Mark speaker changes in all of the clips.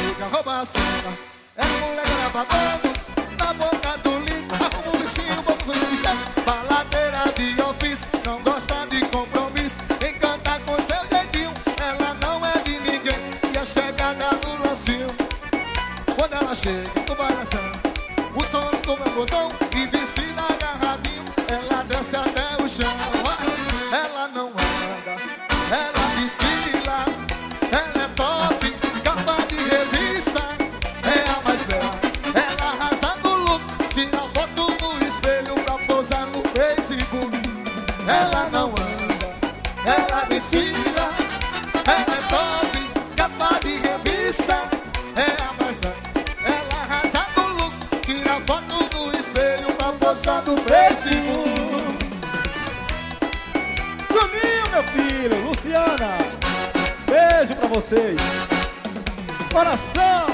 Speaker 1: chega, rouba a cena. É moleque lavador, na boca do lindo. Arruma um bichinho, vamos vestir. Baladeira de ofício, não gosta de compromisso. Encanta com seu jeitinho, ela não é de ninguém. E a chegada do lancinho, quando ela chega, tô balançando o som do meu mozão. E vestida agarradinho, ela desce até o chão. Ela não anda, ela desfila. Ela é top, capa de revista. É a mais bela, ela arrasa no look. Tira foto no espelho pra posar no Facebook. Ela não anda, ela desfila. Ela é top, capa de revista. É a mais bela, ela arrasa no look. Tira foto no espelho pra postar no Facebook.
Speaker 2: Juninho, meu filho, Luciana, beijo pra vocês. Coração.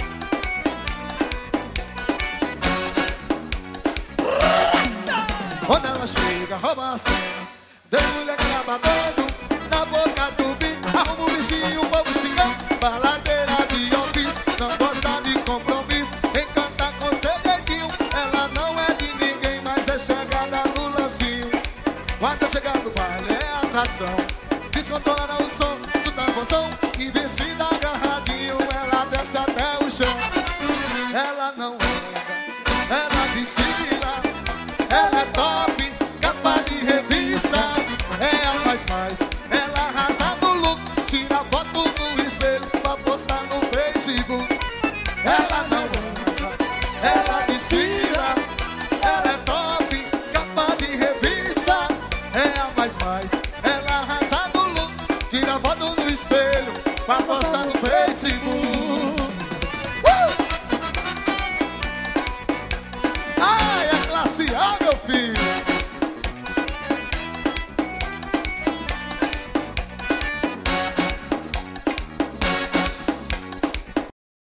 Speaker 1: Quando ela chega, rouba a cena. Tem mulher que lava todo na boca do bico. Arruma um bichinho, o povo xingando. Baladeira de ofício, não gosta de compromisso. Encanta com seu jeitinho, ela não é de ninguém, mas é chegada no lancinho. Quando chega no baile é atração. Descontrola o som do tambozão. E vestida agarradinho, ela desce até o chão. Ela não anda, ela desfila. Ela é top, capa de revista. É a mais, ela arrasa no look. Tira foto no espelho pra postar no Facebook. Ela não anda, ela desfila. Ela é top, capa de revista. É a mais, ela arrasa no look. Tira foto no espelho pra postar no